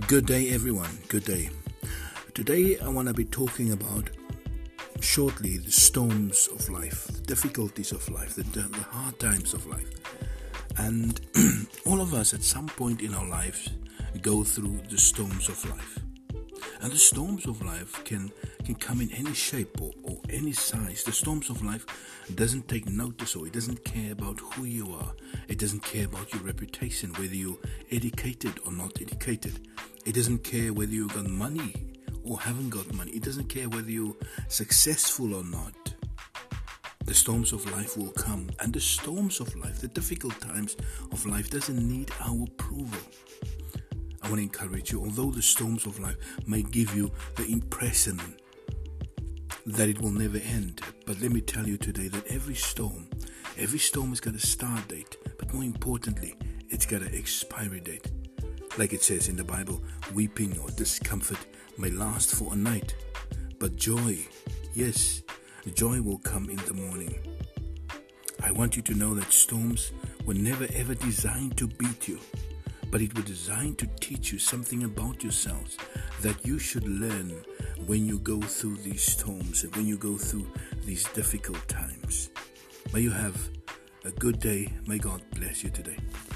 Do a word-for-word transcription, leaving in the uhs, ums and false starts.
Good day, everyone. Good day. Today, I want to be talking about shortly the storms of life, the difficulties of life, the, the hard times of life. And all of us at some point in our lives go through the storms of life. And the storms of life can, can come in any shape or, or any size. The storms of life doesn't take notice, or it doesn't care about who you are. It doesn't care about your reputation, whether you're educated or not educated. It doesn't care whether you've got money or haven't got money. It doesn't care whether you're successful or not. The storms of life will come. And the storms of life, the difficult times of life, doesn't need our approval. I want to encourage you, although the storms of life may give you the impression that it will never end, but let me tell you today that every storm, every storm has got a start date, but more importantly, it's got an expiry date. Like it says in the Bible, weeping or discomfort may last for a night, but joy, yes, joy will come in the morning. I want you to know that storms were never ever designed to beat you, but it was designed to teach you something about yourselves that you should learn when you go through these storms and when you go through these difficult times. May you have a good day. May God bless you today.